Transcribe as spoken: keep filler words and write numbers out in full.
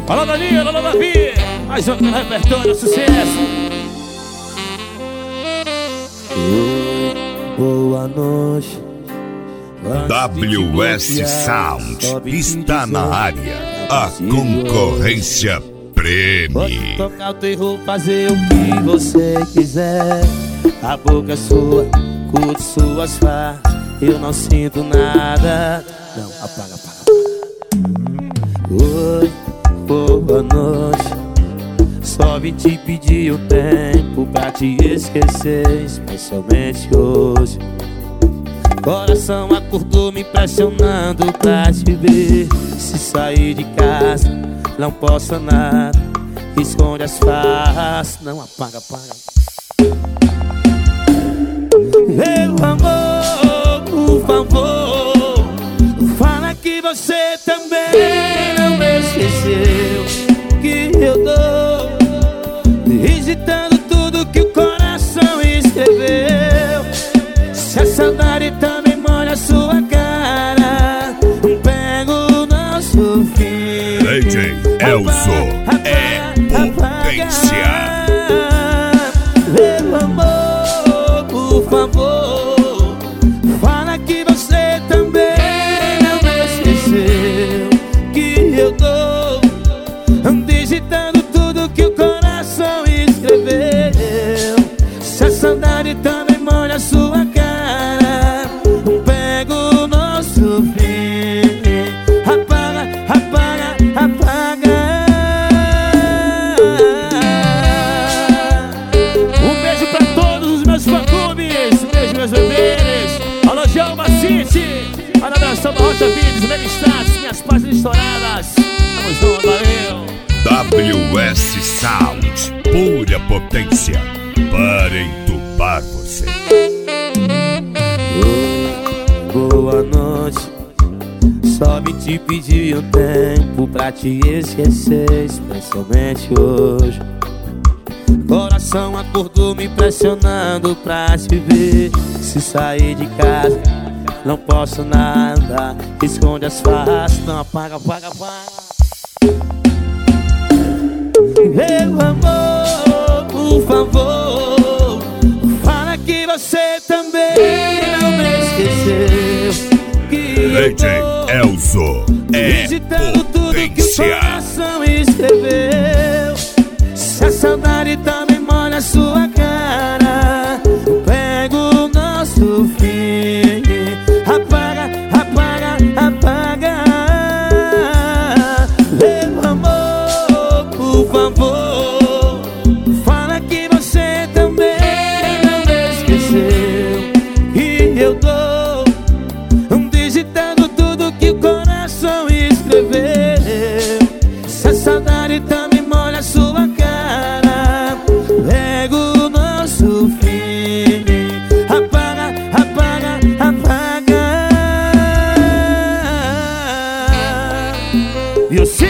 Alô, Danilo, alô, Davi. Mais um no repertório, sucesso. Oi, boa noite. W S Sound está na área. A concorrência preme. Pode tocar o terror, fazer o que você quiser. A boca é sua, curte suas faces. Eu não sinto nada. Não, apaga, apaga, apaga. Oi, boa noite. Só vim te pedir um tempo pra te esquecer, especialmente hoje. Coração acordou me pressionando pra te ver. Se sair de casa, não posso nada. Esconde as faces. Não, apaga, apaga. Meu amor, por favor, fala que você também não me esqueceu. Que eu tô digitando tudo que o coração escreveu. Se a saudade também molha a sua cara, pega o nosso fim. D J Elzo é potência. Meu amor, por favor, fala que você também não me esqueceu. Que eu tô digitando tudo que o coração escreveu. Se a saudade também molha a sua cara, pega o nosso fim. Apaga, apaga, apaga. Um beijo pra todos os meus fã-clubes. Um beijo, meus bebês. Alô, Jalma City. Alô, Abração da Rocha Vídeos, Leme Status, minhas páginas estouradas. Tamo junto, valeu. W S Sound, pura potência para entubar você. Oi, boa noite. Só vim te pedir um tempo pra te esquecer, especialmente hoje. Coração acordou me pressionando pra te ver. Se sair de casa, não posso nada. Esconde as faces. Não, apaga, apaga, apaga. Meu amor, por favor, fala que você também não me esqueceu. Que D J Elzo é digitando tudo que o potência. coração escreveu. Se a saudade também molha a sua cara, pega o nosso fim. Apaga, apaga, apaga. Meu amor, por favor, fala que você também não me esqueceu. E eu tô digitando tudo que o coração escreveu. Se a saudade também molha a sua cara, pega o nosso fim. Apaga, apaga, apaga. E o